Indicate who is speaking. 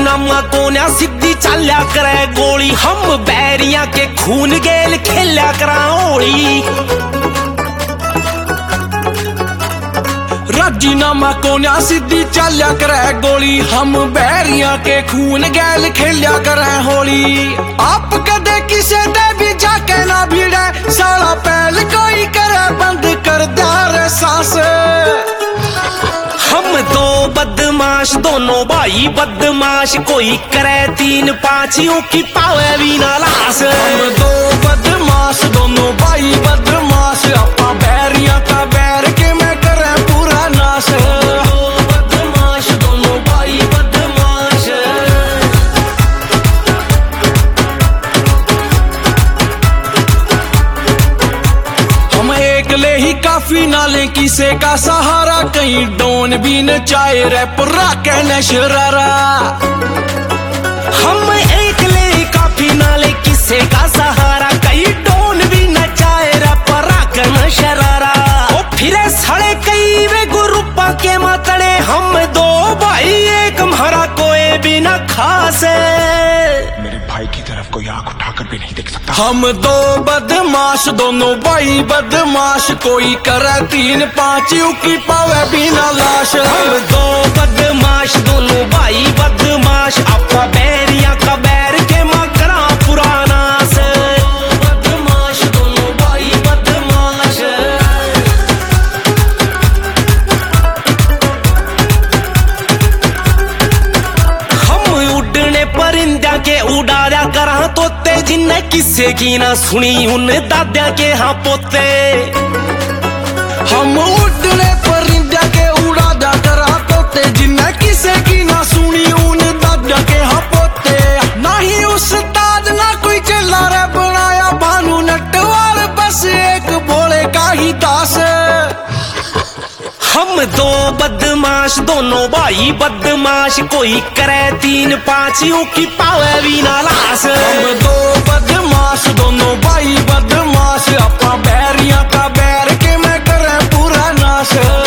Speaker 1: राजीनामा कोन्या सीधी चाल्या करे गोली, हम बैरिया के खून गेल खेल्या करा होली।
Speaker 2: राजीनामा कोन्या सीधी चाल्या करे गोली, हम बैरिया के खून गेल खेल्या करे होली। आप कदे किसे दे भी जाके ना भिड़े, साला पहल कोई करे बंद कर दे सांस।
Speaker 1: हम दो बदमाश दोनों भाई बदमाश, कोई करे 3-5 की पावे भी ना लाश।
Speaker 2: हम दो बदमाश दोनों भाई बदमाश, अपा बैरिया का बैर के मैं करे पूरा नाश।
Speaker 1: दो बदमाश दोनों भाई बदमाश।
Speaker 2: हम एकले ही काफी नाले किसे का सहारा, कहीं डोन भी न चाहे रैपरा कहने शरारा।
Speaker 1: हम एकले काफी नाले किसे का सहारा, कई डोन भी न चाहे रैपरा कहने शरारा। ओ फिरे सड़े कई वे गुरुपा के मतड़े, हम दो भाई एक हमारा कोई भी न खास।
Speaker 3: मेरे भाई की तरफ कोई आंख उठाकर भी नहीं देख सकता।
Speaker 2: हम दो बदमाश दोनों भाई बदमाश, कोई करे 3-5 की पावे बिना लाश।
Speaker 1: हम दो बदमाश दोनों भाई बदमाश, आपा बैरिया का बैर के मकरा पुराना से। बदमाश दोनों भाई बदमाश। हम उड़ने परिंदा के उड़ाया करा तोते, जिन्ने किस्से की ना सुनी उन दादा के हाँ पोते।
Speaker 2: हम उड़ने परिंदा के उड़ा जा करा तोते, जिन्ने किसे की ना सुनी उन दादा के हाँ पोते। ना ही उस्ताद ना कोई चला रे बनाया भानु नटवार, बस एक भोले का ही दास।
Speaker 1: हम दो बदमाश दोनों भाई बदमाश, कोई करे 3-5 की पावे भी ना लाश।
Speaker 2: हम दो बदमाश दोनों भाई बदमाश, अपा बैरिया का बैर के मैं करे पूरा नाश।